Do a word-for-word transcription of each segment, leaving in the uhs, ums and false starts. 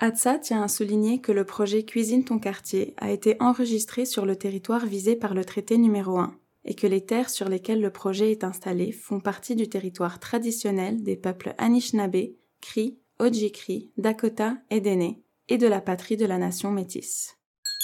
Hatsa tient à souligner que le projet Cuisine ton quartier a été enregistré sur le territoire visé par le traité numéro un et que les terres sur lesquelles le projet est installé font partie du territoire traditionnel des peuples Anishinaabe, Cri, Ojibwe, Dakota et Dene et de la patrie de la nation métisse.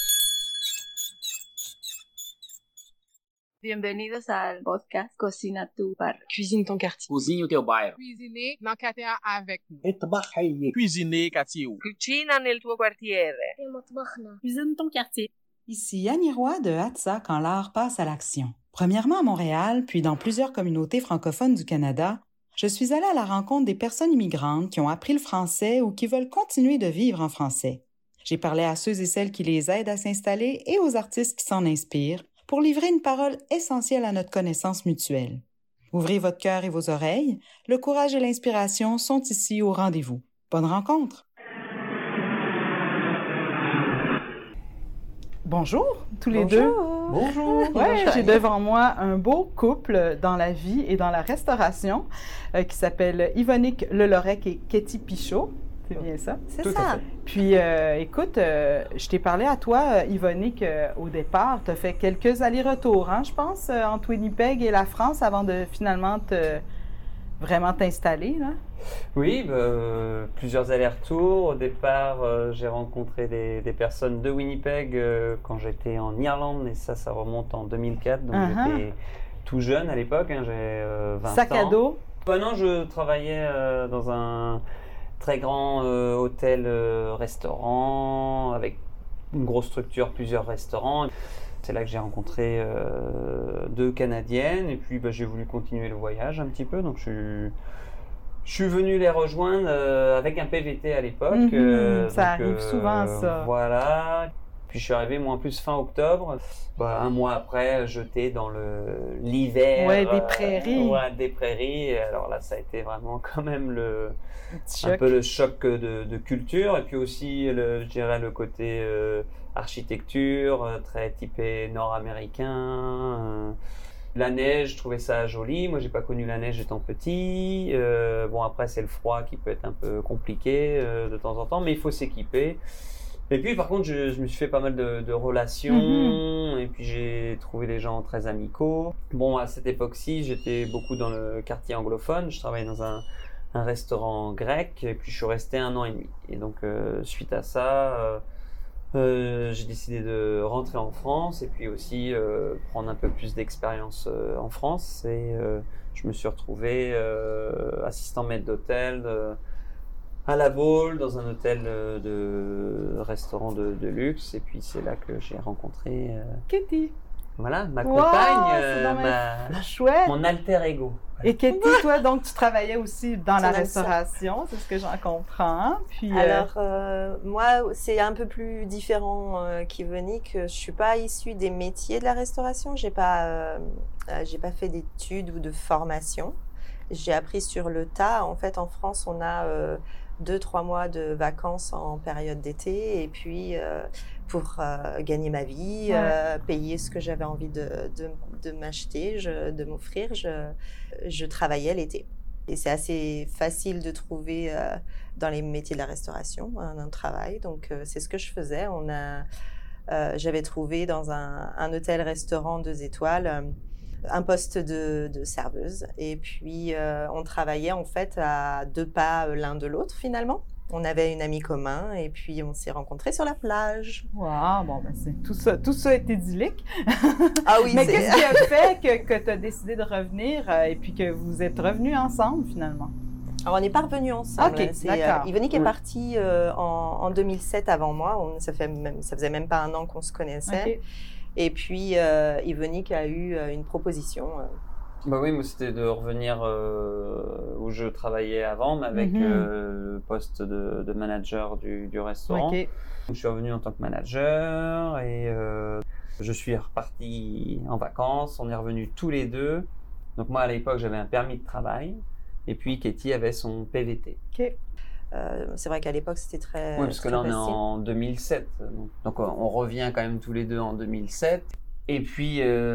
Bienvenidos al podcast Cocina tu Barrio. Cuisine ton quartier. Cozinhe o teu bairro. Cuisiner dans quartier avec nous. اطبخي. Cuisiner quartier. Cucina nel tuo quartiere. Cuisine ton quartier. Ici Annie Roy de Hatsa quand l'art passe à l'action. Premièrement à Montréal, puis dans plusieurs communautés francophones du Canada, je suis allée à la rencontre des personnes immigrantes qui ont appris le français ou qui veulent continuer de vivre en français. J'ai parlé à ceux et celles qui les aident à s'installer et aux artistes qui s'en inspirent pour livrer une parole essentielle à notre connaissance mutuelle. Ouvrez votre cœur et vos oreilles, le courage et l'inspiration sont ici au rendez-vous. Bonne rencontre! Bonjour, tous les Bonjour. deux. Bonjour. Ouais, j'ai devant moi un beau couple dans la vie et dans la restauration euh, qui s'appelle Yvonique Lelorec et Katie Pichot. C'est bien ça? C'est Tout à ça. fait. Puis, euh, écoute, euh, je t'ai parlé à toi, euh, Yvonique, euh, au départ. Tu as fait quelques allers-retours, hein, je pense, euh, entre Winnipeg et la France avant de finalement te, vraiment t'installer, là. Oui, bah, euh, plusieurs allers-retours. Au départ, euh, j'ai rencontré des, des personnes de Winnipeg euh, quand j'étais en Irlande, et ça, ça remonte en deux mille quatre, donc Uh-huh. j'étais tout jeune à l'époque, hein, j'avais euh, vingt Sac ans. à dos. Bah non, je travaillais euh, dans un très grand euh, hôtel-restaurant avec une grosse structure, plusieurs restaurants. C'est là que j'ai rencontré euh, deux Canadiennes et puis bah, j'ai voulu continuer le voyage un petit peu. Donc je suis, je suis venu les rejoindre euh, avec un P V T à l'époque. Mhm, euh, ça donc, arrive souvent, ça. Voilà. Puis je suis arrivé moi en plus fin octobre. Bah, un mois après, jeté dans le l'hiver. Ouais, des prairies. Euh, ouais, des prairies. Et alors là, ça a été vraiment quand même le Un petit un choc. peu le choc de, de culture et puis aussi le, je dirais le côté euh, architecture euh, très typé nord-américain. euh. La neige, je trouvais ça joli. Moi, j'ai pas connu la neige étant petit. Euh, bon, après, c'est le froid qui peut être un peu compliqué euh, de temps en temps, mais il faut s'équiper. Et puis, par contre, je, je me suis fait pas mal de, de relations Mhm. et puis j'ai trouvé des gens très amicaux. Bon, à cette époque-ci, j'étais beaucoup dans le quartier anglophone. Je travaillais dans un un restaurant grec et puis je suis resté un an et demi et donc euh, suite à ça euh, euh, j'ai décidé de rentrer en France et puis aussi euh, prendre un peu plus d'expérience euh, en France et euh, je me suis retrouvé euh, assistant maître d'hôtel euh, à La Baule dans un hôtel euh, de restaurant de, de luxe et puis c'est là que j'ai rencontré euh, Katie. voilà ma Wow, compagne c'est euh, donc ma- Chouette. mon alter ego. Et Katie, toi, donc, tu travaillais aussi dans Tu la m'aimes ça. restauration, c'est ce que j'en comprends. Puis, euh, Alors, euh, moi, c'est un peu plus différent euh, qu'Yvonique. Je suis pas issue des métiers de la restauration. J'ai pas, euh, euh, j'ai pas fait d'études ou de formation. J'ai appris sur le tas. En fait, en France, on a euh, deux, trois mois de vacances en période d'été. Et puis, euh, pour euh, gagner ma vie, Ouais. euh, payer ce que j'avais envie de, de, de m'acheter, je- de m'offrir, je, je travaillais l'été. Et c'est assez facile de trouver euh, dans les métiers de la restauration un, un travail. Donc, euh, c'est ce que je faisais. On a, euh, j'avais trouvé dans un, un hôtel-restaurant deux étoiles euh, un poste de, de serveuse. Et puis, euh, on travaillait en fait à deux pas euh, l'un de l'autre finalement. On avait une amie commun et puis on s'est rencontrés sur la plage. wow, bon, ben, c'est, tout ça, tout ça est idyllique. Ah oui, Mais c'est- qu'est-ce qui a fait que, que tu as décidé de revenir euh, et puis que vous êtes revenus ensemble, finalement? Alors, on n'est pas revenus ensemble. Ok, C'est, d'accord. euh, Yvonique est Oui. partie euh, en, en deux mille sept avant moi. On, ça, fait même, ça faisait même pas un an qu'on se connaissait. OK. Et puis, euh, Yvonique a eu euh, une proposition. euh, Bah oui, moi c'était de revenir euh, où je travaillais avant, mais avec Mhm. euh, le poste de, de manager du, du restaurant. OK. Donc, je suis revenu en tant que manager et euh, je suis reparti en vacances. On est revenus tous les deux. Donc moi à l'époque j'avais un permis de travail et puis Katie avait son P V T. OK. euh, c'est vrai qu'à l'époque, c'était très. Oui, parce que très là on est facile. en deux mille sept. Donc, donc on revient quand même tous les deux en deux mille sept. Et puis,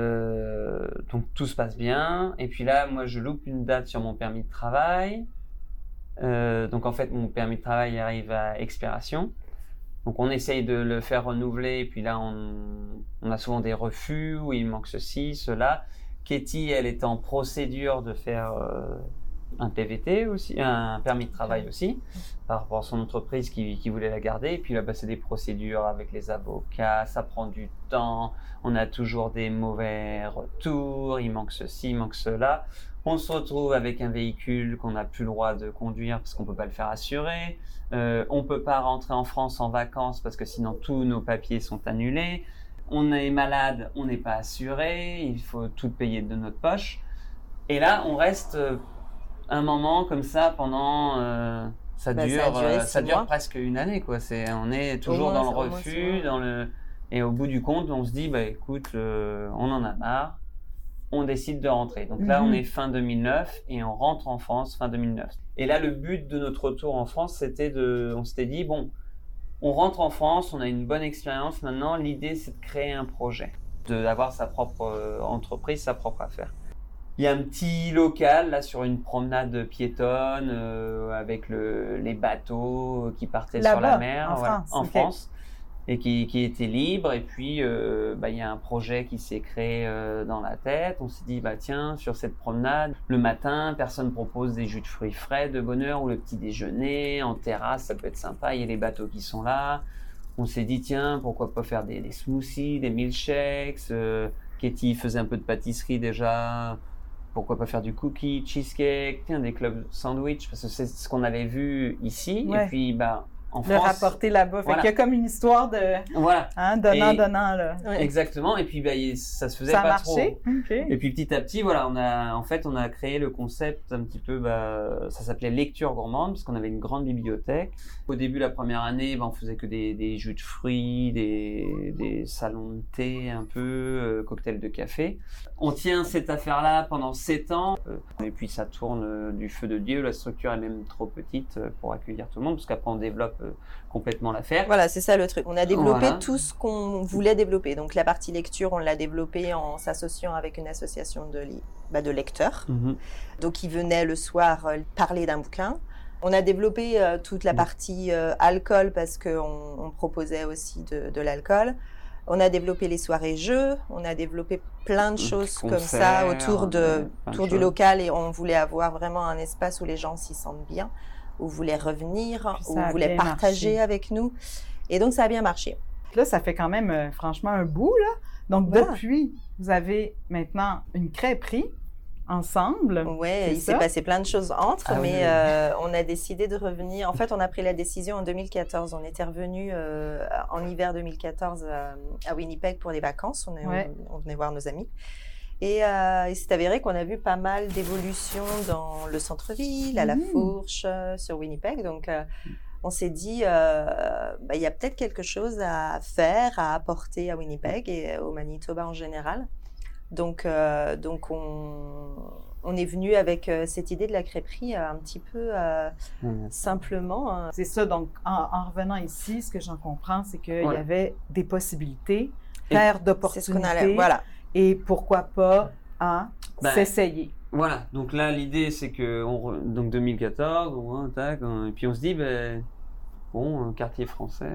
euh, donc tout se passe bien. Et puis là, moi, je loupe une date sur mon permis de travail. Euh, donc en fait, mon permis de travail arrive à expiration. Donc on essaye de le faire renouveler, et puis là on, on a souvent des refus, où il manque ceci, cela. Katie, elle est en procédure de faire euh, un P V T aussi, un permis de travail aussi, par rapport à son entreprise qui, qui voulait la garder. Et puis là, bah, c'est des procédures avec les avocats, ça prend du temps, on a toujours des mauvais retours, il manque ceci, il manque cela. On se retrouve avec un véhicule qu'on n'a plus le droit de conduire parce qu'on peut pas le faire assurer. Euh, on peut pas rentrer en France en vacances parce que sinon tous nos papiers sont annulés. On est malade, on n'est pas assuré, il faut tout payer de notre poche. Et là, on reste un moment comme ça pendant... Euh, ça bah, dure, ça, euh, ça dure mois. presque une année, quoi. C'est, on est toujours moins, dans le moins, refus, dans le... Et au bout du compte, on se dit, bah écoute, euh, on en a marre. On décide de rentrer. Donc là, mm-hmm. on est fin deux mille neuf et on rentre en France fin deux mille neuf. Et là, le but de notre retour en France, c'était de... On s'était dit, bon, on rentre en France, on a une bonne expérience. Maintenant, l'idée, c'est de créer un projet, d'avoir sa propre euh, entreprise, sa propre affaire. Il y a un petit local, là, sur une promenade piétonne, euh, avec le, les bateaux qui partaient Là-bas, sur la mer, en voilà, France, en okay. France. Et qui, qui était libre. Et puis, euh, bah, il y a un projet qui s'est créé euh, dans la tête. On s'est dit, bah tiens, sur cette promenade, le matin, personne propose des jus de fruits frais de bonne heure ou le petit déjeuner en terrasse, ça peut être sympa. Il y a les bateaux qui sont là. On s'est dit, tiens, pourquoi pas faire des, des smoothies, des milkshakes. Euh, Katie faisait un peu de pâtisserie déjà. Pourquoi pas faire du cookie, cheesecake, tiens, des clubs sandwich, parce que c'est ce qu'on avait vu ici. Ouais. Et puis, bah, en le France, rapporter là-bas. Fait voilà. qu'il y a comme une histoire de voilà. hein, donnant, et, donnant. Là. Ouais. Exactement. Et puis, bah, ça se faisait ça pas marché. trop. Okay. Et puis, petit à petit, voilà, on a, en fait, on a créé le concept un petit peu, bah, ça s'appelait lecture gourmande, parce qu'on avait une grande bibliothèque. Au début, la première année, bah, on faisait que des, des jus de fruits, des, des salons de thé un peu, euh, cocktails de café. On tient cette affaire-là pendant sept ans. Et puis, ça tourne euh, du feu de Dieu. La structure est même trop petite euh, pour accueillir tout le monde, parce qu'après, on développe euh, complètement l'affaire. Voilà, c'est ça le truc. On a développé voilà. tout ce qu'on voulait développer. Donc, la partie lecture, on l'a développée en s'associant avec une association de, bah, de lecteurs. Mm-hmm. Donc, ils venaient le soir euh, parler d'un bouquin. On a développé euh, toute la partie euh, alcool parce qu'on on proposait aussi de, de l'alcool. On a développé les soirées jeux, on a développé plein de choses Concert, comme ça autour, de, autour du local et on voulait avoir vraiment un espace où les gens s'y sentent bien, où voulaient revenir, où voulaient partager marché. Avec nous. Et donc, ça a bien marché. Là, ça fait quand même euh, franchement un bout, là. Donc, voilà. Depuis, vous avez maintenant une crêperie ensemble. Oui, il ça? s'est passé plein de choses entre, ah, mais oui. euh, on a décidé de revenir. En fait, on a pris la décision en deux mille quatorze. On était revenu euh, en hiver deux mille quatorze à, à Winnipeg pour les vacances. On, est, ouais. on, on venait voir nos amis. Et euh, il s'est avéré qu'on a vu pas mal d'évolutions dans le centre-ville, à la mmh. Fourche, euh, sur Winnipeg. Donc, euh, on s'est dit, euh, bah, y a peut-être quelque chose à faire, à apporter à Winnipeg et au Manitoba en général. Donc, euh, donc on, on est venu avec euh, cette idée de la crêperie euh, un petit peu euh, mmh. simplement. Hein. C'est ça, donc en, en revenant ici, ce que j'en comprends, c'est qu'il ouais. y avait des possibilités, terre d'opportunités, c'est ce qu'on allait, voilà. Et pourquoi pas hein, ben, s'essayer. Voilà, donc là l'idée c'est que, on, donc deux mille quatorze, on, tac, on, et puis on se dit, ben, bon, un quartier français,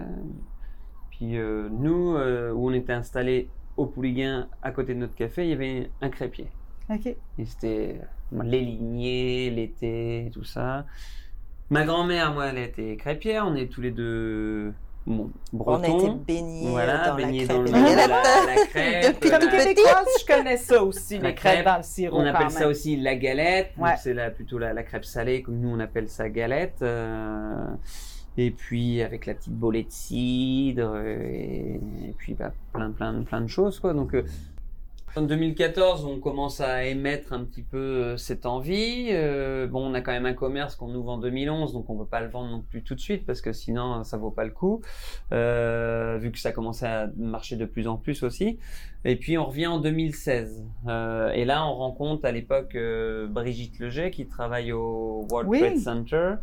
puis euh, nous, euh, où on était installés, au Pouliguen, à côté de notre café, il y avait un crêpier. Ok. Et c'était les lignées, l'été, tout ça. Ma grand-mère, moi, elle était crêpière. On est tous les deux bon, bretons. On a été baignés voilà, dans baignés la crêpe. Dans le, la, la, la crêpe. Depuis toute petite, je connais ça aussi, la les crêpes crêpe, dans le sirop. On appelle ça aussi la galette. Ouais. Donc c'est la, plutôt la, la crêpe salée, comme nous on appelle ça galette. Euh, Et puis avec la petite bolée de cidre et, et puis bah, plein plein plein de choses quoi. Donc euh, en deux mille quatorze, on commence à émettre un petit peu euh, cette envie. Euh, bon, on a quand même un commerce qu'on ouvre en deux mille onze, donc on peut pas le vendre non plus tout de suite parce que sinon ça vaut pas le coup. Euh, vu que ça commençait à marcher de plus en plus aussi. Et puis on revient en deux mille seize. Euh, et là, on rencontre à l'époque euh, Brigitte Leger qui travaille au World oui. Trade Center.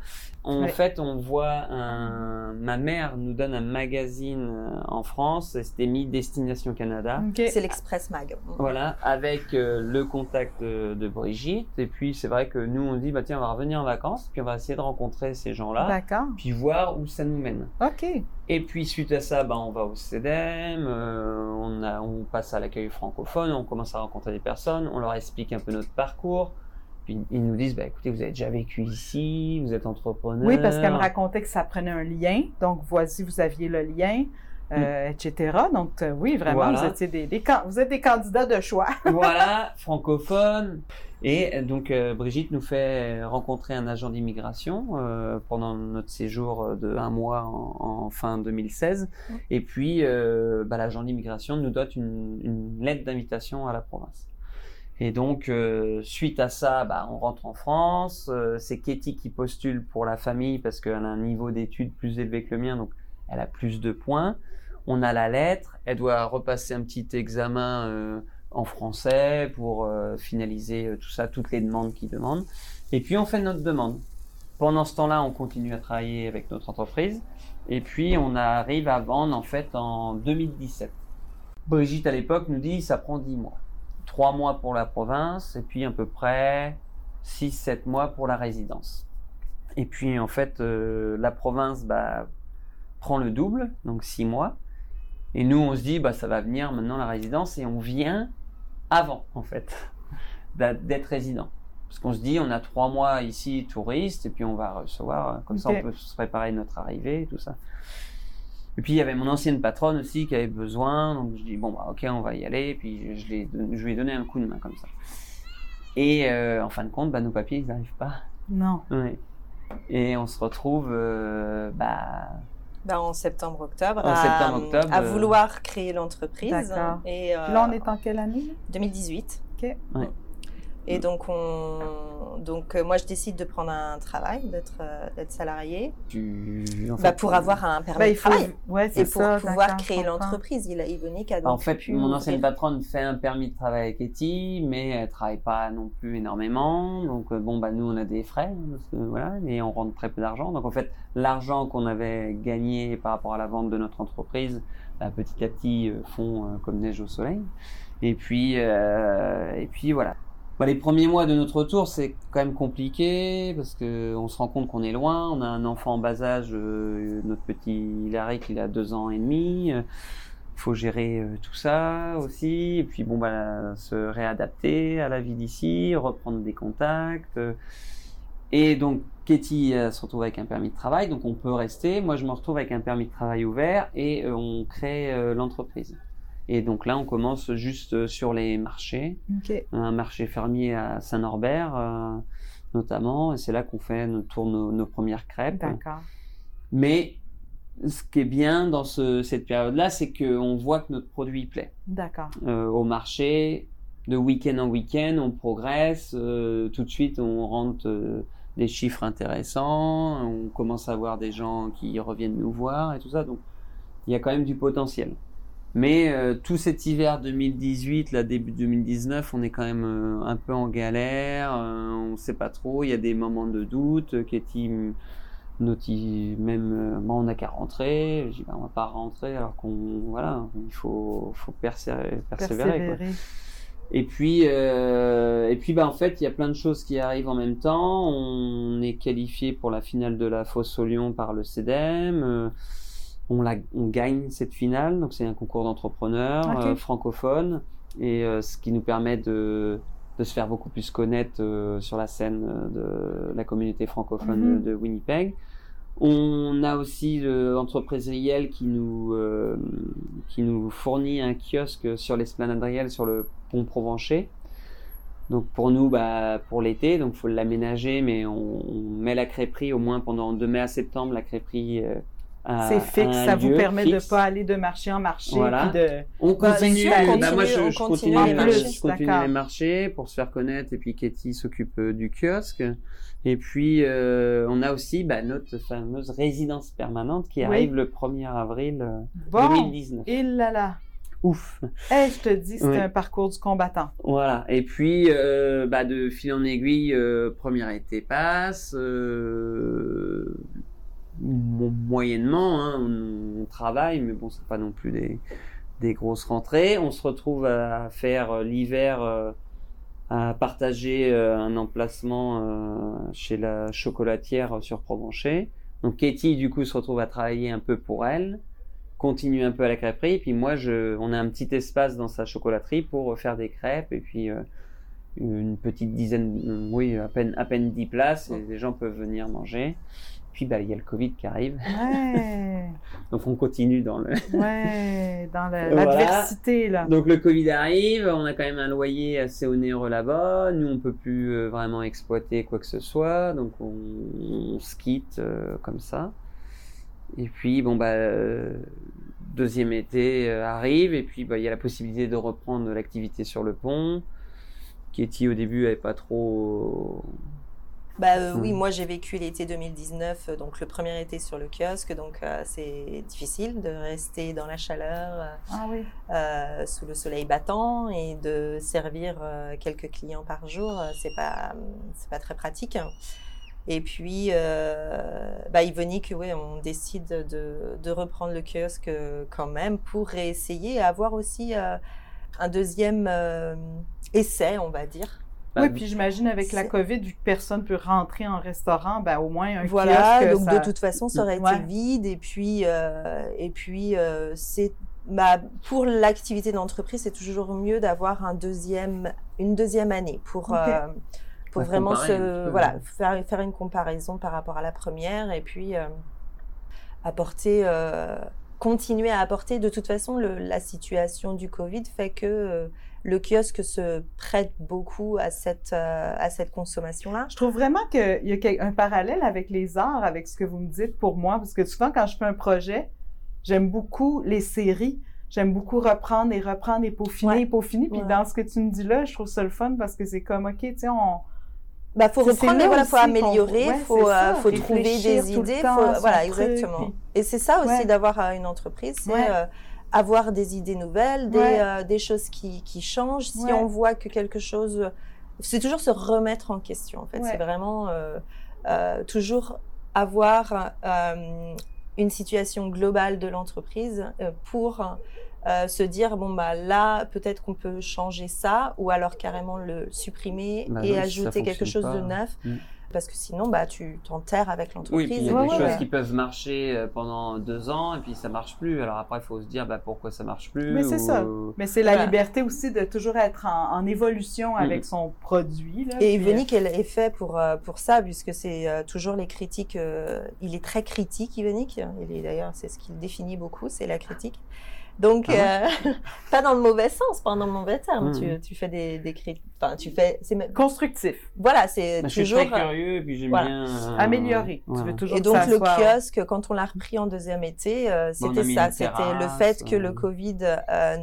En Ouais. fait, on voit un... Ma mère nous donne un magazine euh, en France, c'était mis Destination Canada. OK. C'est l'Express Mag. Voilà, avec euh, le contact de, de Brigitte. Et puis, c'est vrai que nous, on dit, bah tiens, on va revenir en vacances, puis on va essayer de rencontrer ces gens-là, D'accord. puis voir où ça nous mène. OK. Et puis, suite à ça, bah, on va au C E D E M, euh, on, a, on passe à l'accueil francophone, on commence à rencontrer des personnes, on leur explique un peu notre parcours. Puis, ils nous disent, bah, écoutez, vous avez déjà vécu ici, vous êtes entrepreneur. Oui, parce qu'elle me racontait que ça prenait un lien. Donc, voici, vous aviez le lien, euh, mm. et cetera. Donc, euh, oui, vraiment, voilà. vous, étiez des, des, vous êtes des candidats de choix. Voilà, francophone. Et donc, euh, Brigitte nous fait rencontrer un agent d'immigration euh, pendant notre séjour de un mois en, en fin deux mille seize. Mm. Et puis, euh, bah, l'agent d'immigration nous donne une, une lettre d'invitation à la province. Et donc, euh, suite à ça, bah, on rentre en France. Euh, c'est Katie qui postule pour la famille parce qu'elle a un niveau d'études plus élevé que le mien, donc elle a plus de points. On a la lettre. Elle doit repasser un petit examen euh, en français pour euh, finaliser euh, tout ça, toutes les demandes qu'ils demandent. Et puis, on fait notre demande. Pendant ce temps-là, on continue à travailler avec notre entreprise. Et puis, on arrive à vendre en fait en deux mille dix-sept. Brigitte, à l'époque, nous dit ça prend dix mois. Trois mois pour la province et puis à peu près six sept mois pour la résidence. Et puis en fait, euh, la province bah, prend le double, donc six mois. Et nous, on se dit, bah, ça va venir maintenant la résidence et on vient avant en fait d'être résident. Parce qu'on se dit, on a trois mois ici touristes et puis on va recevoir, comme okay. ça on peut se préparer notre arrivée et tout ça. Et puis, il y avait mon ancienne patronne aussi qui avait besoin. Donc, je dis, bon, bah, ok, on va y aller. Et puis, je, l'ai, je lui ai donné un coup de main comme ça. Et euh, en fin de compte, bah, nos papiers, ils n'arrivent pas. Non. Ouais. Et on se retrouve bah, bah, en septembre-octobre en à, septembre-octobre, à vouloir créer l'entreprise. D'accord. Et, euh, là, on est en quelle année? deux mille dix-huit. OK. Ouais. Et donc, on... donc euh, moi, je décide de prendre un travail, d'être, euh, d'être salarié, tu... en fait, bah, pour avoir un permis bah, de travail faut... ouais, c'est et pour ça, pouvoir créer l'entreprise. Il a Yvonique a donc en fait, pu mon ouvrir. ancienne patronne fait un permis de travail avec Katie, mais elle travaille pas non plus énormément. Donc, euh, bon, bah, nous, on a des frais, parce que, voilà, et on rentre très peu d'argent. Donc, en fait, l'argent qu'on avait gagné par rapport à la vente de notre entreprise, bah, petit à petit, euh, fond euh, comme neige au soleil. Et puis, euh, et puis voilà. Bah, les premiers mois de notre retour, c'est quand même compliqué parce que on se rend compte qu'on est loin. On a un enfant en bas âge, euh, notre petit Hilary qui a deux ans et demi. Il euh, faut gérer euh, tout ça aussi. Et puis bon, bah, se réadapter à la vie d'ici, reprendre des contacts. Euh, et donc, Katie euh, se retrouve avec un permis de travail, donc on peut rester. Moi, je me retrouve avec un permis de travail ouvert et euh, on crée euh, l'entreprise. Et donc là, on commence juste sur les marchés. Okay. Un marché fermier à Saint-Norbert, euh, notamment. Et c'est là qu'on fait nos, tour, nos, nos premières crêpes. D'accord. Mais ce qui est bien dans ce, cette période-là, c'est qu'on voit que notre produit plaît. D'accord. Euh, au marché, de week-end en week-end, on progresse. Euh, tout de suite, on rentre euh, des chiffres intéressants. On commence à voir des gens qui reviennent nous voir et tout ça. Donc, il y a quand même du potentiel. Mais euh, tout cet hiver deux mille dix-huit, là, début deux mille dix-neuf, on est quand même euh, un peu en galère, euh, on ne sait pas trop, il y a des moments de doute. Katie, notie, même, euh, moi, on n'a qu'à rentrer. Je dis, bah, on ne va pas rentrer alors qu'on, voilà, il faut, faut persévérer. persévérer, persévérer. Quoi. Et puis, euh, et puis bah, en fait, il y a plein de choses qui arrivent en même temps. On est qualifié pour la finale de la fosse au lion par le C E D E M. Euh, On, la, on gagne cette finale, donc c'est un concours d'entrepreneurs okay. euh, francophones, et euh, ce qui nous permet de, de se faire beaucoup plus connaître euh, sur la scène de la communauté francophone mm-hmm. de, de Winnipeg. On a aussi l'entreprise Riel qui nous, euh, qui nous fournit un kiosque sur l'esplanade Riel, sur le pont Provencher. Donc pour nous, bah, pour l'été, donc il faut l'aménager, mais on, on met la crêperie au moins pendant de mai à septembre, la crêperie... Euh, À, c'est fixe, ça vous permet fixe. de ne pas aller de marché en marché. Voilà. Puis de... On continue, bah, continue, bah, moi je, on je continue, continue, les les, marchés. je continue les marchés pour se faire connaître, et puis Katie s'occupe euh, du kiosque. Et puis euh, on a aussi bah, notre fameuse résidence permanente qui oui. arrive le premier avril euh, bon. deux mille dix-neuf. Et là là. ouf. Eh, je te dis, c'était Ouais. un parcours du combattant. Voilà. Et puis, euh, bah, de fil en aiguille, euh, premier été passe, euh, mo- moyennement, hein, on, on travaille, mais bon, c'est pas non plus des, des grosses rentrées. On se retrouve à faire euh, l'hiver, euh, à partager euh, un emplacement euh, chez la chocolatière sur Provencher. Donc, Katie, du coup, se retrouve à travailler un peu pour elle, continue un peu à la crêperie, et puis moi, je, on a un petit espace dans sa chocolaterie pour faire des crêpes, et puis euh, une petite dizaine, euh, oui, à peine, à peine dix places, et les gens peuvent venir manger. Puis, bah, il y a le Covid qui arrive, Ouais, donc on continue dans le... ouais, dans le- Voilà. l'adversité, là. Donc le Covid arrive, on a quand même un loyer assez onéreux là-bas, nous on peut plus euh, vraiment exploiter quoi que ce soit, donc on, on se quitte euh, comme ça. Et puis bon bah euh, deuxième été euh, arrive, et puis bah il y a la possibilité de reprendre l'activité sur le pont. Katie au début avait pas trop... Bah euh, Mm. oui, moi j'ai vécu l'été deux mille dix-neuf, euh, donc le premier été sur le kiosque, donc euh, c'est difficile de rester dans la chaleur, euh, Ah oui. euh, sous le soleil battant, et de servir euh, quelques clients par jour, euh, c'est pas c'est pas très pratique. Et puis, euh, bah, Yvonique, ouais, on décide de, de reprendre le kiosque euh, quand même pour réessayer, avoir aussi euh, un deuxième euh, essai, on va dire. Bah, Oui, puis j'imagine avec la c'est- COVID, vu que personne ne peut rentrer en restaurant, ben au moins un Voilà, kiosque, donc ça... de toute façon, ça aurait Ouais. été vide. Et puis, euh, et puis euh, c'est, bah, pour l'activité d'entreprise, c'est toujours mieux d'avoir un deuxième, une deuxième année pour, Ok. euh, pour Ouais, vraiment comparer un petit se, peu, voilà, ouais. faire, faire une comparaison par rapport à la première, et puis euh, apporter, euh, continuer à apporter. De toute façon, le, la situation du Covid fait que euh, le kiosque se prête beaucoup à cette, euh, à cette consommation-là. Je trouve vraiment qu'il y a quel- un parallèle avec les arts, avec ce que vous me dites pour moi, parce que souvent, quand je fais un projet, j'aime beaucoup les séries. J'aime beaucoup reprendre et reprendre et peaufiner Ouais. et peaufiner. Puis Ouais. dans ce que tu me dis là, je trouve ça le fun parce que c'est comme, OK, tu sais, on... Bah, faut C'est- reprendre, c'est mais là voilà, aussi faut qu'on- améliorer, ouais, faut, c'est ça, euh, faut trouver réfléchir des tout le idées, temps faut, à son voilà, truc, exactement. puis- Et c'est ça aussi Ouais. d'avoir euh, une entreprise, c'est Ouais. euh, avoir des idées nouvelles, des, Ouais. euh, des choses qui, qui changent. Si Ouais. on voit que quelque chose, c'est toujours se remettre en question. En fait, Ouais. c'est vraiment euh, euh, toujours avoir euh, une situation globale de l'entreprise euh, pour euh, se dire bon bah là peut-être qu'on peut changer ça, ou alors carrément le supprimer Bah et oui, si ça ajouter quelque fonctionne chose de pas. neuf. Mm. Parce que sinon, bah, tu t'enterres avec Oui, l'entreprise. puis il y a Ouais, des ouais, choses ouais. qui peuvent marcher euh, pendant deux ans, et puis ça marche plus. Alors après, il faut se dire bah, pourquoi ça marche plus. Mais c'est ou- ça. Mais c'est la Voilà. liberté aussi de toujours être en, en évolution avec Mhm. son produit. Là, Et puis, Yvonique, elle est fait pour, euh, pour ça, puisque c'est euh, toujours les critiques. euh, il est très critique, Yvonique. Il est d'ailleurs, c'est ce qu'il définit beaucoup, c'est la critique. Donc, Ah euh, pas dans le mauvais sens, pas dans le mauvais terme. Mhm. Tu, tu fais des, des critiques. Enfin, tu fais. C'est même- constructif, voilà, c'est Bah, je suis toujours. très curieux, et puis j'aime voilà. bien... euh, amélioré. voilà. Tu veux toujours Et que donc ça le soit... kiosque, quand on l'a repris en deuxième été, euh, Bon, on a c'était mis ça, une c'était le terrasse, fait que euh. le Covid euh,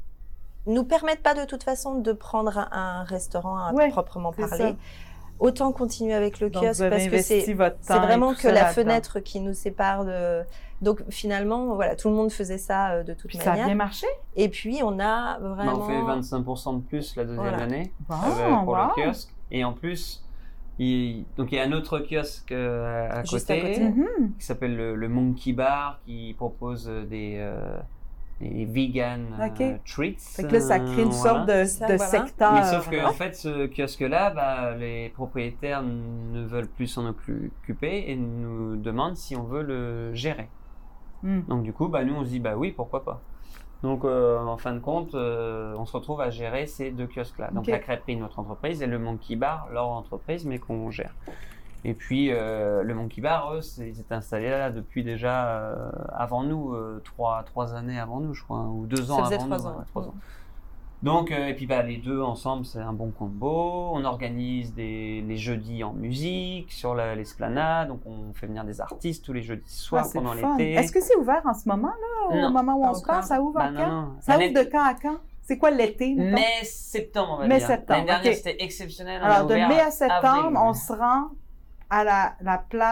nous permette pas de toute façon de prendre un, un restaurant à Ouais, proprement c'est parler. ça. Autant continuer avec le Donc, kiosque vous avez parce que investi c'est votre c'est temps et vraiment tout que ça la là-dedans. fenêtre qui nous sépare de. Donc finalement, voilà, tout le monde faisait ça euh, de toute Puis ça a manière. bien marché? Et puis on a Bah, vraiment. on fait vingt-cinq pour cent de plus la deuxième Voilà. année Bon, euh, pour wow. le kiosque. Et en plus, il... donc il y a un autre kiosque euh, à, Juste côté, à côté. Mhm. qui s'appelle le, le Monkey Bar, qui propose des, euh, des vegan euh, Ok. treats. Fait que là, ça crée une euh, sorte voilà. de, Ça, de voilà. secteur. Mais sauf que en fait, ce kiosque-là, bah, les propriétaires ne veulent plus s'en occuper et nous demandent si on veut le gérer. Hmm. Donc du coup, bah, nous on se dit bah oui, pourquoi pas. Donc euh, en fin de compte, euh, on se retrouve à gérer ces deux kiosques-là. Donc Ok. la crêperie, notre entreprise, et le Monkey Bar, leur entreprise, mais qu'on gère. Et puis euh, le Monkey Bar, eux, c'est- ils étaient installés là depuis déjà euh, avant nous, euh, trois, trois années avant nous, je crois, ou deux ans Ça faisait avant trois nous. ans. ouais, trois ans. Donc, euh, et puis bah, les deux ensemble, c'est un bon combo. On organise des, les jeudis en musique sur la- l'esplanade. Donc, on fait venir des artistes tous les jeudis soirs Ah, c'est pendant le fun. l'été. Est-ce que c'est ouvert en ce moment, là, au Non, moment où pas on se parle? encore. Ça ouvre Bah, à non, quand? non. Ça L'année- ouvre de quand à quand? C'est quoi l'été? mettons? Mai-septembre, on va Mai, dire. septembre, L'année dernière, ok. c'était exceptionnel. on a Alors, de ouvert mai à septembre, avril. on se rend à la, la place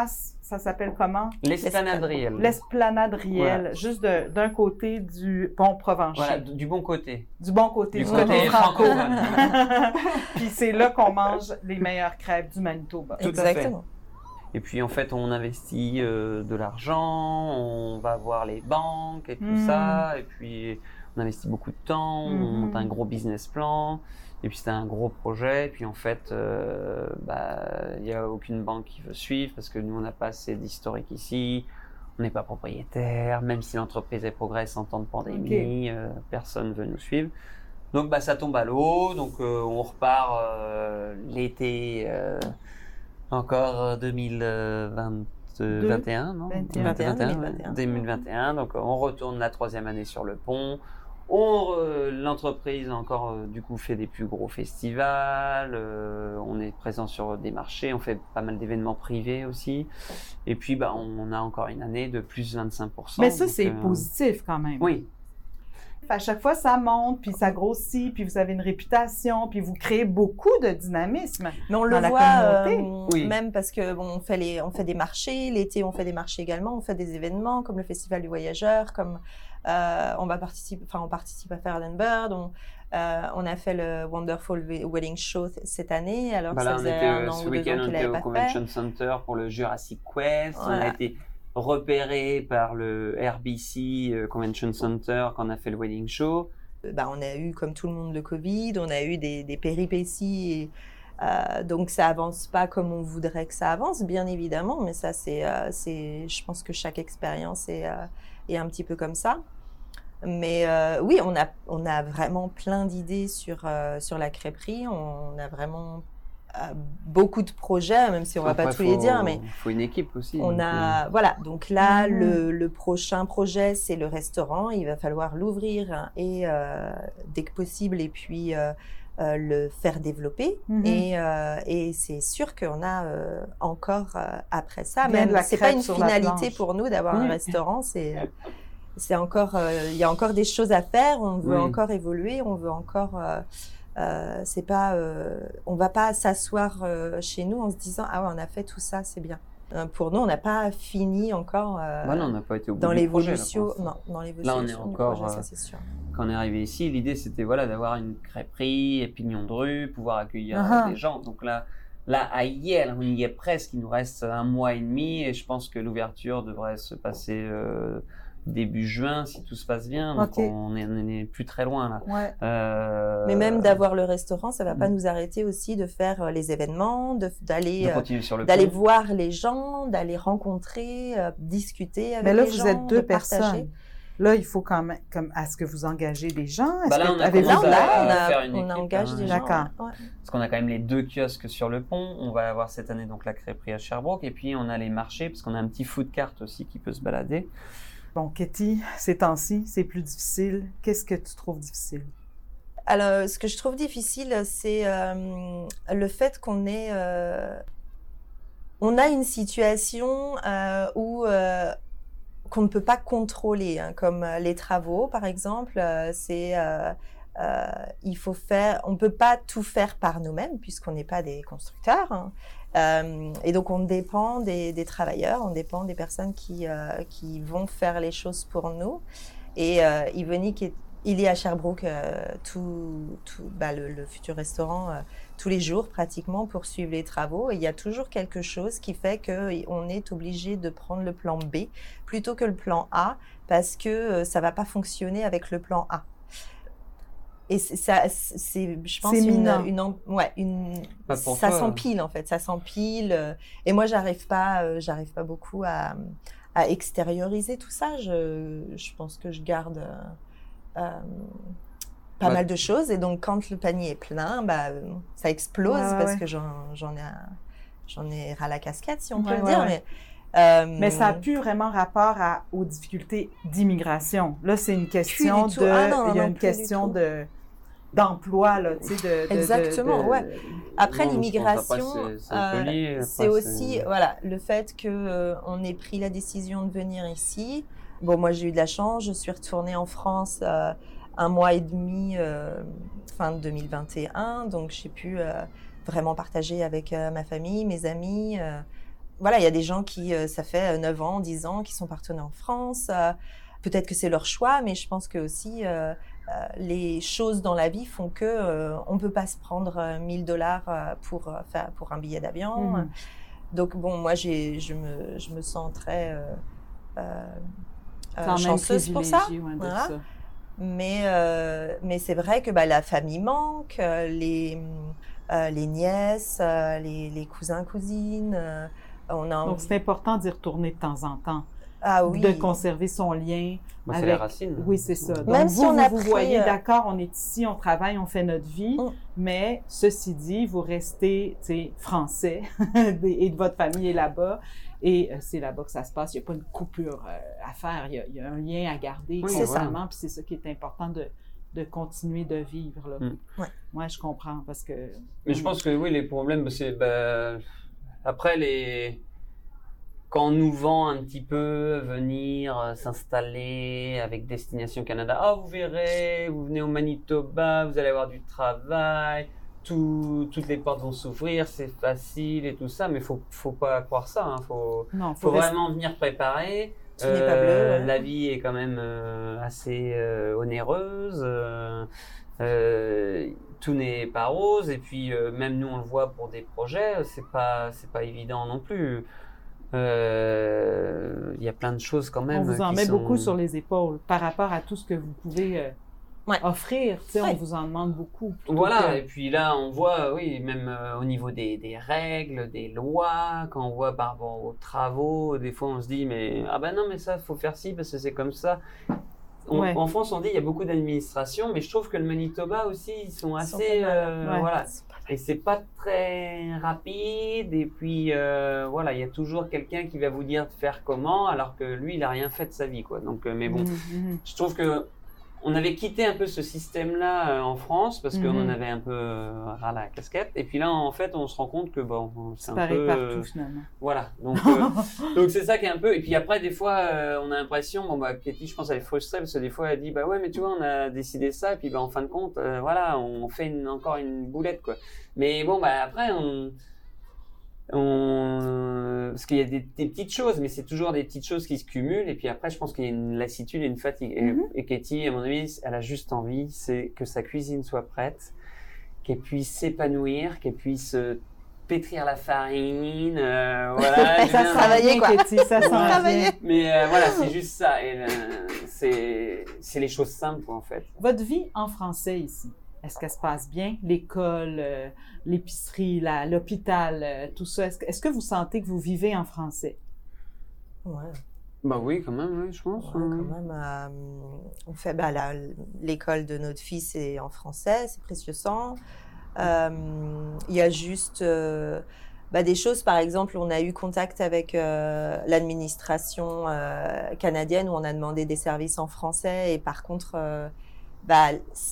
ça s'appelle comment? L'Esplanade Riel. L'Esplanade Riel, Voilà. juste de, d'un côté du pont Provencher. Voilà, du bon côté. Du bon côté, Du du côté côté franco. francophone. Puis c'est là qu'on mange les meilleures crêpes du Manitoba. Tout à fait. Exactement. Et puis en fait, on investit euh, de l'argent, on va voir les banques et tout Mm. ça, et puis on investit beaucoup de temps, Mhm. on monte un gros business plan, et puis c'était un gros projet, et puis en fait, euh, bah, il n'y a aucune banque qui veut suivre parce que nous, on n'a pas assez d'historique ici, on n'est pas propriétaire, même si l'entreprise elle progresse en temps de pandémie, euh, personne ne veut nous suivre. Donc bah, ça tombe à l'eau, donc euh, on repart euh, l'été. Euh, Encore deux mille vingt, vingt et un, non vingt et un. vingt et un, vingt et un, deux mille vingt et un. deux mille vingt et un. Donc on retourne la troisième année sur le pont. On, euh, l'entreprise encore euh, du coup fait des plus gros festivals. Euh, on est présent sur des marchés. On fait pas mal d'événements privés aussi. Et puis bah on a encore une année de plus vingt-cinq pour cent. Mais ça, donc, c'est euh, positif quand même. Oui. À chaque fois, ça monte, puis ça grossit, puis vous avez une réputation, puis vous créez beaucoup de dynamisme. Mais on dans le la voit communauté. euh, Oui. même parce que bon, on fait les, on fait des marchés. L'été, on fait des marchés également. On fait des événements comme le Festival du Voyageur, comme euh, on va participer, enfin on participe à Ferdinand. On, euh, on a fait le Wonderful Wedding Show th- cette année. Alors Bah que là, ça on faisait était, un euh, an ce ou deux week-end, ans on qu'il était l'avait au pas Convention fait. Center pour le Jurassic Quest. On Voilà. a été repéré par le R B C euh, Convention Center quand on a fait le wedding show. Bah, on a eu, comme tout le monde, le Covid, on a eu des, des péripéties, et, euh, donc ça avance pas comme on voudrait que ça avance, bien évidemment, mais ça, c'est, euh, c'est, je pense que chaque expérience est, euh, est un petit peu comme ça. Mais euh, oui, on a, on a vraiment plein d'idées sur, euh, sur la crêperie, on a vraiment euh, beaucoup de projets, même si on va Après, pas tous faut- les dire, mais... Il faut une équipe aussi. On donc, a, voilà, donc là, Mhm. le, le prochain projet, c'est le restaurant. Il va falloir l'ouvrir et euh, dès que possible, et puis euh, euh, le faire développer. Mhm. Et, euh, et c'est sûr qu'on a euh, encore euh, après ça, Bien de même la c'est pas crêpe une sur la finalité planche. pour nous d'avoir Oui. un restaurant. C'est c'est encore, euh, il y a encore des choses à faire. On veut Oui. encore évoluer. On veut encore. Euh, euh, c'est pas, euh, on va pas s'asseoir euh, chez nous en se disant ah ouais, on a fait tout ça, c'est bien. Euh, pour nous, on n'a pas fini encore euh, Bah non, on n'a pas été au bout dans du projet, là, l'évolution. pour l'instant. Non, dans l'évolution. Là, on est du encore, projet, euh, ça c'est sûr. Quand on est arrivé ici, l'idée c'était voilà d'avoir une crêperie et pignon de rue, pouvoir accueillir Ah ah. des gens. Donc là, là à Yale, on y est presque. Il nous reste un mois et demi et je pense que l'ouverture devrait se passer euh, début juin si tout se passe bien. Donc Ok. on est, on est plus très loin là. Ouais. Euh, Mais même d'avoir le restaurant, ça va pas Mm. nous arrêter aussi de faire euh, les événements, de- d'aller de euh, continuer sur le d'aller pont. voir les gens, d'aller rencontrer, euh, discuter avec Mais là, les vous gens, êtes deux de partager. personnes. Là, il faut quand même, comme, est-ce que vous engagez des gens? Est-ce Bah là, que- on a avez-vous- Là, on commencé a, à on a, faire une on équipe, engage hein. des gens. D'accord. ouais. Parce qu'on a quand même les deux kiosques sur le pont. On va avoir cette année donc la crêperie à Sherbrooke et puis on a les marchés parce qu'on a un petit food cart aussi qui peut se balader. Bon, Katie, ces temps-ci, c'est plus difficile. Qu'est-ce que tu trouves difficile? Alors, ce que je trouve difficile, c'est euh, le fait qu'on ait, euh, on a une situation euh, où euh, qu'on ne peut pas contrôler, hein, comme euh, les travaux, par exemple. euh, c'est, euh, euh, il faut faire, on peut pas tout faire par nous-mêmes puisqu'on n'est pas des constructeurs. Hein. Euh, et donc, on dépend des, des travailleurs, on dépend des personnes qui euh, qui vont faire les choses pour nous. Et euh, Yvonique est il est à Sherbrooke, euh, tout, tout, bah, le, le futur restaurant, euh, tous les jours pratiquement pour suivre les travaux. Et il y a toujours quelque chose qui fait qu'on est obligé de prendre le plan B plutôt que le plan A parce que euh, ça ne va pas fonctionner avec le plan A. Et c'est, ça, c'est, je pense, C'est une, minant. une, en- ouais, une, Pas pour ça toi, s'empile en fait, ça s'empile. euh, Et moi, j'arrive pas, euh, j'arrive pas beaucoup à, à extérioriser tout ça. Je, je pense que je garde euh, euh, pas Ouais. mal de choses. Et donc, quand le panier est plein, bah, euh, ça explose Ouais, ouais, parce ouais. que j'en, j'en ai, un- j'en ai ras la casquette, si on peut Ouais, le ouais, dire. ouais. Mais, euh, Mais ça n'a plus vraiment rapport à, aux difficultés d'immigration. Là, c'est une question du tout. de, Ah non, non, il y a non, une plus du question tout. de d'emploi là, tu sais, de, de- Exactement, de- ouais. de- Après Non, je pense après, l'immigration, c'est- c'est euh, poli, après, c'est aussi c'est- voilà le fait que euh, on ait pris la décision de venir ici. Bon, moi j'ai eu de la chance, je suis retournée en France euh, un mois et demi euh, fin deux mille vingt et un, donc j'ai pu euh, vraiment partager avec euh, ma famille, mes amis. euh, voilà, il y a des gens qui, euh, ça fait neuf ans, dix ans, qui sont partis en France. Euh, peut-être que c'est leur choix, mais je pense que aussi euh, euh, les choses dans la vie font que euh, on peut pas se prendre euh, mille dollars euh, pour euh, faire pour un billet d'avion. Mmh. Donc bon, moi j'ai, je me, je me sens très euh, euh, euh, chanceuse pour ça. Ouais, voilà. ça. Mais euh, mais c'est vrai que bah, la famille manque, euh, les euh, les nièces, euh, les, les cousins cousines. Euh, on a Donc c'est important d'y retourner de temps en temps. Ah oui. De conserver son lien. Bah, avec... C'est les racines. Oui, c'est ça. Donc, Même vous, si on a vous, pris, vous voyez, euh... d'accord, on est ici, on travaille, on fait notre vie, mm. mais ceci dit, vous restez, tu sais, français et de votre famille est là-bas et euh, c'est là-bas que ça se passe. Il n'y a pas une coupure euh, à faire. Il y, a, il y a un lien à garder oui, constamment, voilà. Puis c'est ça qui est important de, de continuer de vivre. Là. Mm. Ouais. Moi, je comprends parce que... Mais je pense que oui, les problèmes, c'est... Bah, après, les... Quand on nous vend un petit peu venir euh, s'installer avec Destination Canada, ah oh, vous verrez, vous venez au Manitoba, vous allez avoir du travail, tout, toutes les portes vont s'ouvrir, c'est facile et tout ça, mais faut faut pas croire ça, hein. faut, non, faut, faut rester... vraiment venir préparer. Ce euh, n'est pas bleu, ouais. La vie est quand même euh, assez euh, onéreuse. Euh, euh, tout n'est pas rose et puis euh, même nous on le voit pour des projets, c'est pas c'est pas évident non plus. Il euh, y a plein de choses quand même. On vous en met sont... beaucoup sur les épaules par rapport à tout ce que vous pouvez euh, ouais. offrir. Tu sais, ouais. On vous en demande beaucoup. Voilà, que... et puis là, on voit, oui, même euh, au niveau des, des règles, des lois, quand on voit par rapport aux travaux, des fois on se dit, mais ah ben non, mais ça, il faut faire ci parce que c'est comme ça. On, ouais. En France, on dit il y a beaucoup d'administration, mais je trouve que le Manitoba aussi, ils sont assez, ils sont euh, ouais. voilà. Et c'est pas très rapide. Et puis euh, voilà, il y a toujours quelqu'un qui va vous dire de faire comment, alors que lui, il a rien fait de sa vie, quoi. Donc, euh, mais bon, mmh. je trouve que on avait quitté un peu ce système-là euh, en France parce mmh. qu'on en avait un peu euh, ras la casquette. Et puis là, en fait, on se rend compte que bon, c'est, c'est un peu partout euh, finalement. Voilà. Donc, euh, donc c'est ça qui est un peu. Et puis après, des fois, euh, on a l'impression, bon bah, Katie, je pense, elle est frustrée parce que des fois, elle dit, bah ouais, mais tu vois, on a décidé ça. Et puis bah, en fin de compte, euh, voilà, on fait une, encore une boulette, quoi. Mais bon, bah après, on On... parce qu'il y a des, des petites choses, mais c'est toujours des petites choses qui se cumulent. Et puis après, je pense qu'il y a une lassitude et une fatigue. Et, mm-hmm. et Katie, à mon avis, elle a juste envie, c'est que sa cuisine soit prête, qu'elle puisse s'épanouir, qu'elle puisse pétrir la farine. Euh, voilà. ça se travaillait, quoi. Katie, ça se travaillait. Mais euh, voilà, c'est juste ça. Et, euh, c'est, c'est les choses simples, quoi, en fait. Votre vie en français ici, est-ce qu'elle se passe bien? L'école, euh, l'épicerie, la, l'hôpital, euh, tout ça. Est-ce que, est-ce que vous sentez que vous vivez en français? Ouais. Bah oui, quand même, oui, je pense. Ouais, quand même. Euh, on fait, bah, la, l'école de notre fils est en français, c'est Précieux Sang. Euh, il y a juste euh, bah, des choses, par exemple, on a eu contact avec euh, l'administration euh, canadienne où on a demandé des services en français et par contre, euh, bah,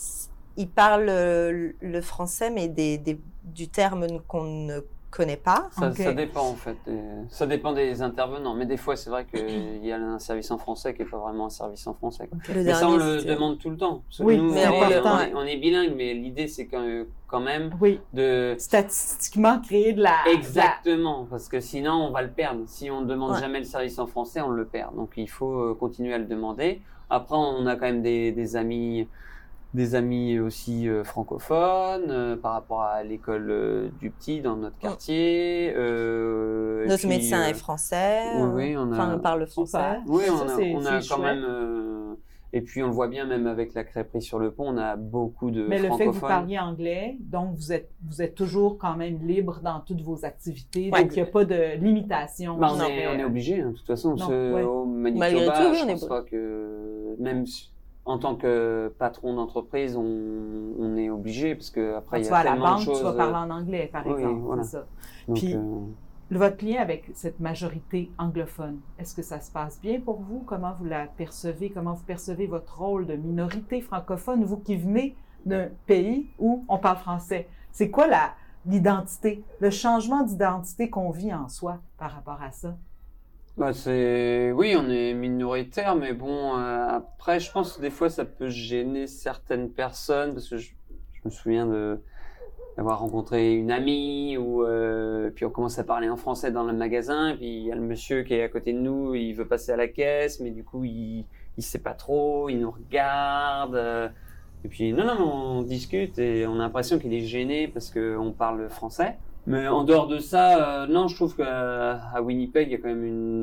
ils parlent le, le français, mais des, des, du terme qu'on ne connaît pas. Ça, okay. ça dépend, en fait. Ça dépend des intervenants. Mais des fois, c'est vrai qu'il y a un service en français qui n'est pas vraiment un service en français. Okay. Mais dernier, ça, on le c'était... demande tout le temps. Parce oui, nous, c'est on, est, important. On est, on est bilingue, mais l'idée, c'est quand, quand même oui. de... statistiquement créer de la... Exactement, parce que sinon, on va le perdre. Si on ne demande ouais. jamais le service en français, on le perd. Donc, il faut continuer à le demander. Après, on a quand même des, des amis... des amis aussi euh, francophones euh, par rapport à l'école euh, du petit dans notre quartier. Euh, notre puis, médecin euh, est français. Oui, oui, on a. Enfin, on parle français. Oui, on ça, a, c'est, on a c'est quand chouette. même. Euh, et puis on le voit bien même avec la crêperie sur le pont, on a beaucoup de Mais francophones. le fait que vous parliez anglais, donc vous êtes vous êtes toujours quand même libre dans toutes vos activités, ouais. donc il n'y a pas de limitation. Bah, on, est, on est obligé, hein, de toute façon. Non, ce, ouais. Au Manitoba, Malgré tout, oui, je on pense est pas que même en tant que patron d'entreprise, on, on est obligé parce que après il y a tellement de choses. Tu vas à la banque, tu vas parler en anglais, par oui, exemple, voilà. c'est ça. Donc, Puis euh... votre lien avec cette majorité anglophone, est-ce que ça se passe bien pour vous? Comment vous la percevez? Comment vous percevez votre rôle de minorité francophone, vous qui venez d'un pays où on parle français? C'est quoi la, l'identité, le changement d'identité qu'on vit en soi par rapport à ça? Bah c'est oui, on est minoritaire, mais bon euh, après je pense que des fois ça peut gêner certaines personnes parce que je, je me souviens de d'avoir rencontré une amie, ou euh, puis on commence à parler en français dans le magasin, puis il y a le monsieur qui est à côté de nous, il veut passer à la caisse, mais du coup, il il sait pas trop, il nous regarde, euh, et puis non, non, on discute, et on a l'impression qu'il est gêné parce qu'on parle français. Mais en dehors de ça, euh, non, je trouve qu'à Winnipeg, il y a quand même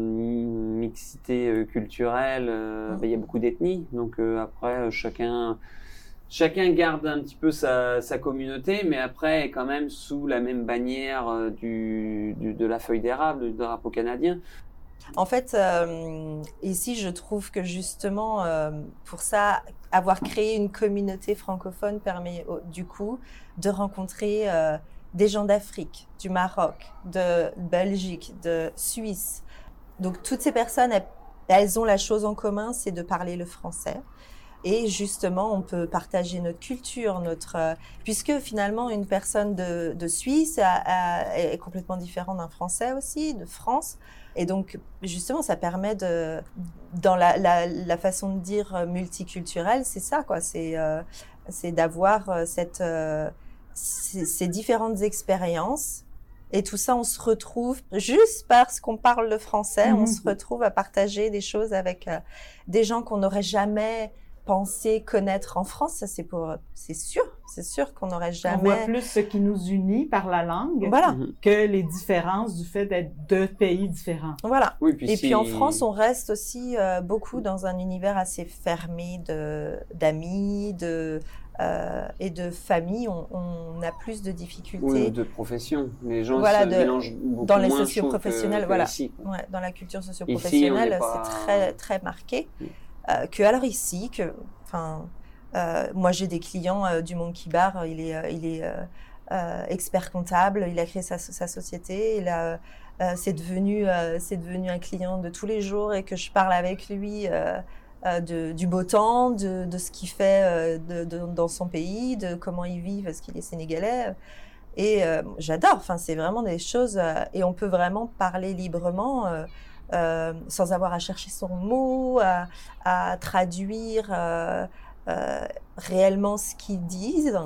une mixité euh, culturelle. Euh, mmh. bah, il y a beaucoup d'ethnies, donc euh, après, chacun, chacun garde un petit peu sa, sa communauté, mais après, est quand même sous la même bannière euh, du, du, de la feuille d'érable, du drapeau canadien. En fait, euh, ici, je trouve que justement, euh, pour ça, avoir créé une communauté francophone permet du coup de rencontrer euh, des gens d'Afrique, du Maroc, de Belgique, de Suisse. Donc, toutes ces personnes, elles, elles ont la chose en commun, c'est de parler le français. Et justement, on peut partager notre culture, notre euh, puisque finalement, une personne de, de Suisse a, a, est complètement différente d'un Français aussi, de France. Et donc, justement, ça permet de, dans la, la, la façon de dire multiculturelle, c'est ça, quoi. C'est, euh, c'est d'avoir cette euh, Ces, ces différentes expériences, et tout ça, on se retrouve juste parce qu'on parle le français, mmh. on se retrouve à partager des choses avec euh, des gens qu'on n'aurait jamais pensé connaître en France. Ça, c'est pour, c'est sûr, c'est sûr qu'on n'aurait jamais. On voit plus ce qui nous unit par la langue, voilà. que les différences du fait d'être deux pays différents. Voilà. Oui, puis et si... puis en France, on reste aussi euh, beaucoup dans un univers assez fermé de d'amis, de Euh, et de famille, on, on a plus de difficultés. Oui, de profession. Les gens voilà, se de, mélangent beaucoup dans les moins, socio-professionnels, que, que voilà. ici, ouais, dans la culture socio-professionnelle, pas... c'est très très marqué. Mm. Euh, que alors ici, que, enfin, euh, moi j'ai des clients euh, du Monkey Bar. Il est, euh, il est euh, euh, expert comptable. Il a créé sa, sa société. Il a, euh, c'est devenu, euh, c'est devenu un client de tous les jours, et que je parle avec lui. Euh, De, du beau temps, de, de ce qu'il fait euh, de, de, dans son pays, de comment il vit parce qu'il est sénégalais. Et euh, j'adore, enfin, c'est vraiment des choses... Euh, et on peut vraiment parler librement euh, euh, sans avoir à chercher son mot, à, à traduire euh, euh, réellement ce qu'ils disent.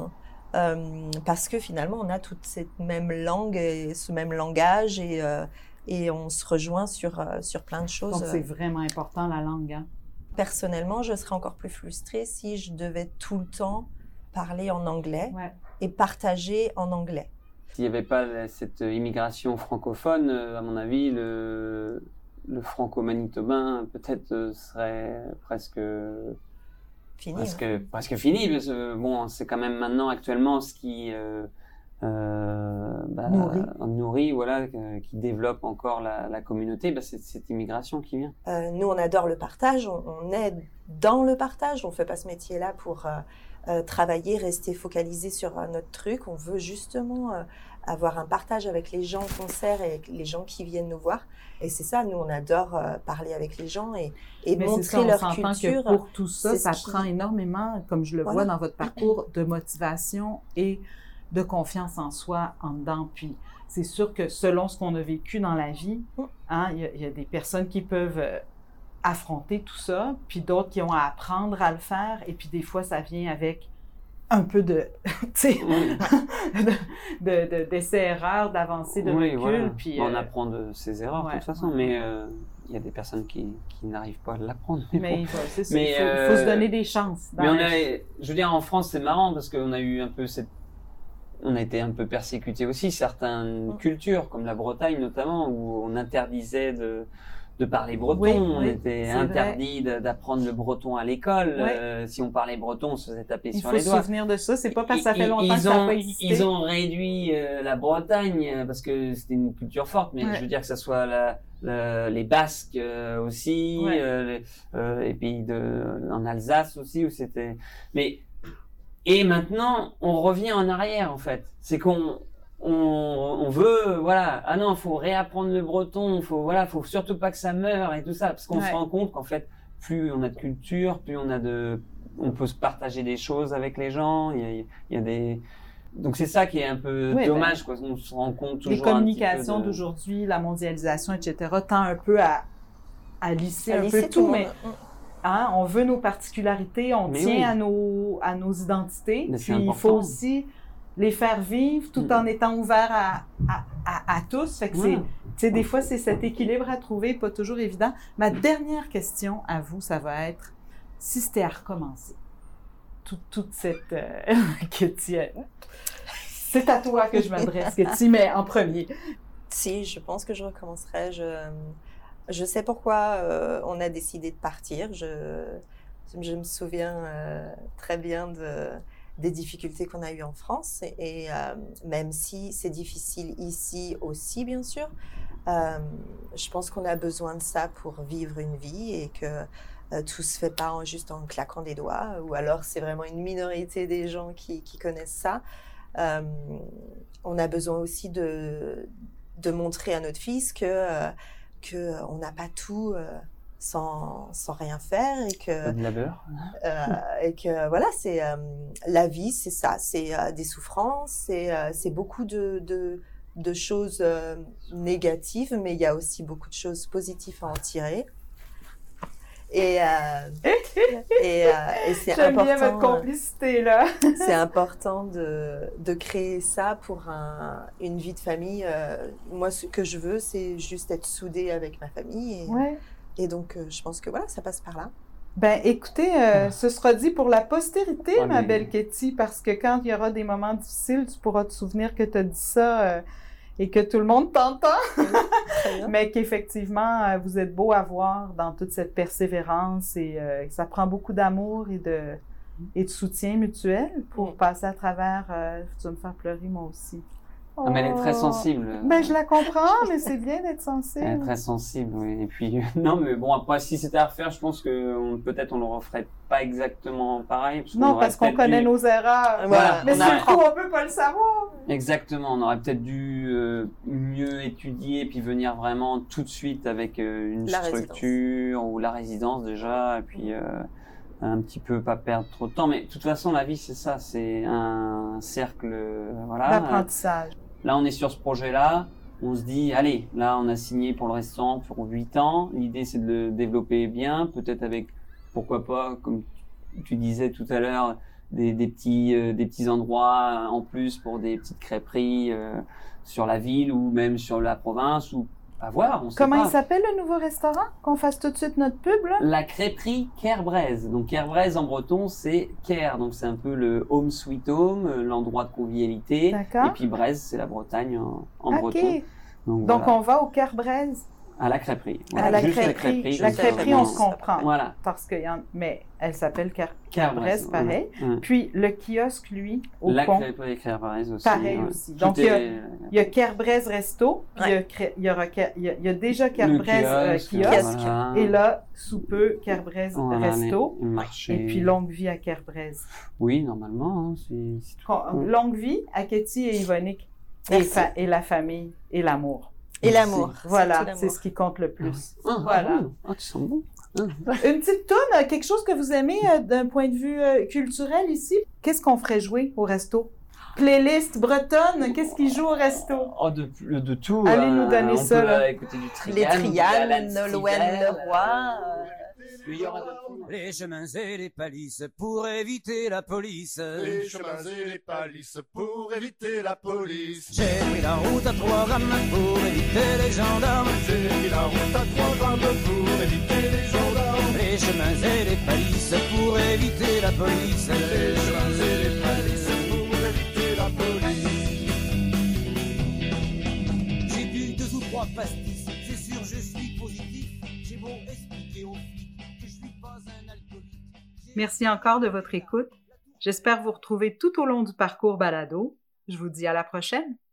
Euh, parce que finalement, on a toute cette même langue et ce même langage, et, euh, et on se rejoint sur, euh, sur plein de choses. Donc, c'est vraiment important, la langue, hein? Personnellement, je serais encore plus frustrée si je devais tout le temps parler en anglais ouais. et partager en anglais. S'il n'y avait pas cette immigration francophone, à mon avis, le, le franco-manitobain peut-être serait presque fini. Presque, hein. presque fini, parce que bon, c'est quand même maintenant actuellement ce qui euh, euh, bah, nourrit. nourrit, voilà, euh, qui développe encore la, la communauté, bah, c'est cette immigration qui vient. Euh, nous, on adore le partage, on, on est dans le partage, on ne fait pas ce métier-là pour euh, euh, travailler, rester focalisé sur euh, notre truc. On veut justement euh, avoir un partage avec les gens en concert et avec les gens qui viennent nous voir. Et c'est ça, nous, on adore euh, parler avec les gens et, et montrer ça, leur s'entend culture. Que pour tout ça, ça qui... prend énormément, comme je le voilà. vois dans votre parcours, de motivation et de confiance en soi en dedans. Puis c'est sûr que selon ce qu'on a vécu dans la vie, hein, il y, y a des personnes qui peuvent euh, affronter tout ça, puis d'autres qui ont à apprendre à le faire, et puis des fois, ça vient avec un peu de, tu sais, de, de, de, d'essais-erreurs, d'avancées, de oui, recul. Voilà. Puis, on euh, apprend de ses erreurs, ouais, de toute façon, ouais. mais euh, il y a des personnes qui, qui n'arrivent pas à l'apprendre. Mais, mais, bon. ouais, c'est ça, mais il faut, euh, faut se donner des chances. Mais on a, je veux dire, en France, c'est marrant parce qu'on a eu un peu cette... On a été un peu persécutés aussi, certaines cultures, comme la Bretagne notamment, où on interdisait de, de parler breton. Oui, on oui, était interdit de, d'apprendre le breton à l'école. Oui. Euh, si on parlait breton, on se faisait taper il sur les doigts. Il faut se souvenir de ça, c'est pas parce que ça fait longtemps ils que ça ont, n'a pas existé. Ils ont réduit euh, la Bretagne euh, parce que c'était une culture forte, mais ouais. je veux dire que ça soit la, la, les Basques euh, aussi, ouais. euh, les, euh, et puis de, en Alsace aussi, où c'était... Mais... Et maintenant, on revient en arrière, en fait. C'est qu'on on, on veut, voilà, ah non, faut réapprendre le breton, faut, voilà, faut surtout pas que ça meure et tout ça, parce qu'on ouais. se rend compte qu'en fait, plus on a de culture, plus on a de, on peut se partager des choses avec les gens. Il y a, il y a des, donc c'est ça qui est un peu oui, dommage, ben, quoi. On se rend compte toujours. Les communications de... d'aujourd'hui, la mondialisation, et cetera, tend un peu à, à lisser à un lisser peu tout, mais. Monde. Hein, on veut nos particularités, on mais tient oui. à nos, à nos identités. Mais puis il faut aussi les faire vivre tout en étant ouvert à, à, à, à tous. Fait que Ouais. c'est, tu sais, des fois, c'est cet équilibre à trouver, pas toujours évident. Ma dernière question à vous, ça va être, si c'était à recommencer, tout, toute cette... Euh, Ketty, euh, c'est à toi que je m'adresse, Ketty, mais en premier. Si, je pense que je recommencerai. Je, je sais pourquoi euh, on a décidé de partir. Je, je me souviens euh, très bien de, des difficultés qu'on a eues en France. Et, et euh, même si c'est difficile ici aussi, bien sûr, euh, je pense qu'on a besoin de ça pour vivre une vie et que euh, tout se fait pas en, juste en claquant des doigts. Ou alors c'est vraiment une minorité des gens qui, qui connaissent ça. Euh, on a besoin aussi de... de montrer à notre fils que euh, que on n'a pas tout euh, sans sans rien faire et que Pas de labeur. euh, et que voilà, c'est euh, la vie, c'est ça, c'est euh, des souffrances, c'est euh, c'est beaucoup de de de choses euh, négatives, mais il y a aussi beaucoup de choses positives à en tirer. Et, euh, et, euh, et c'est J'aime important. bien votre complicité, là. C'est important de, de créer ça pour un, une vie de famille. Euh, moi, ce que je veux, c'est juste être soudée avec ma famille. Et, Ouais. et donc, euh, je pense que voilà, ça passe par là. Ben, écoutez, euh, ce sera dit pour la postérité, Ah, ma mais- belle Ketty, parce que quand il y aura des moments difficiles, tu pourras te souvenir que tu as dit ça euh, et que tout le monde t'entend, Très bien. mais qu'effectivement, euh, vous êtes beau à voir dans toute cette persévérance et euh, que ça prend beaucoup d'amour et de, et de soutien mutuel pour Mm. passer à travers... Euh, tu vas me faire pleurer, moi aussi. Ah, mais elle est très Oh. sensible. Ben, je la comprends, mais c'est bien d'être Elle est sensible. très sensible, oui. Et puis, non, mais bon, après, si c'était à refaire, je pense que on- peut-être on ne le referait pas exactement pareil. Parce qu'on Non, aurait parce qu'on peut-être connaît dû- nos erreurs. Voilà, Mais on c'est a- le coup, on peut pas le savoir. Exactement, on aurait peut-être dû euh, mieux étudier puis venir vraiment tout de suite avec euh, une La structure ou la résidence déjà, et puis euh, un petit peu pas perdre trop de temps. Mais de toute façon, la vie, c'est ça, c'est un cercle, euh, voilà. L'apprentissage. Là, on est sur ce projet-là. On se dit, allez, là, on a signé pour le restaurant pour huit ans. L'idée, c'est de le développer bien, peut-être avec, pourquoi pas, comme tu disais tout à l'heure, des, des petits, euh, des petits endroits en plus pour des petites crêperies euh, sur la ville ou même sur la province ou à voir. On sait Comment pas. il s'appelle le nouveau restaurant? Qu'on fasse tout de suite notre pub, là? La crêperie Kerbrez. Donc Kerbrez en breton, c'est Ker, donc c'est un peu le home sweet home, euh, l'endroit de convivialité. D'accord. Et puis Brez, c'est la Bretagne en, en OK. breton. Donc, Donc, voilà. on va au Kerbrez. À la crêperie. À la Juste crêperie. La juste crêperie, on se vraiment. comprend. Voilà. Parce qu'il y en... Mais elle s'appelle Ker... Kerbrez, Kerbrez, pareil. ouais. Ouais. Puis, le kiosque, lui, au La pont, crêperie Kerbrez aussi. pareil ouais. aussi. Tout Donc, il y a- est- il y a Kerbrez Resto. Puis il y a Cré- il y, aura Ker- il y a, il y a déjà le Kerbrez euh, kiosque, kiosque. voilà. Et là, sous peu, Kerbrez Voilà, Resto. les- le marché. Et puis, longue vie à Kerbrez. Oui, normalement, hein, c'est c'est tout. Con- Longue vie à Ketty et Yvonique. Et, Merci. fa- et la famille et l'amour. Et l'amour. Voilà, surtout c'est l'amour. ce qui compte le plus. Ah, Voilà. ah, ah, tu sens bon. Ah. Une petite toune, euh, quelque chose que vous aimez euh, d'un point de vue euh, culturel ici? Qu'est-ce qu'on ferait jouer au resto? Playlist bretonne, qu'est-ce qui joue au resto? Oh, de, de tout. Allez hein. nous donner on ça, peut là. écouter du Trial, Les Trials, Alan Nolwenn Stivell, Leroy. euh, il y aura de tout. Les chemins et les palisses pour éviter la police. Les chemins et les palisses pour éviter la police. J'ai pris la route à trois rames pour éviter les gendarmes. J'ai pris la route à trois rames pour éviter les gendarmes. Les chemins et les palisses pour éviter la police. Les chemins et les palisses pour éviter la police. J'ai bu deux ou trois pastis, c'est sûr je suis positif. J'ai beau expliquer aux flics que je suis pas un alcoolique. J'ai- Merci encore de votre écoute. J'espère vous retrouver tout au long du parcours balado. Je vous dis à la prochaine.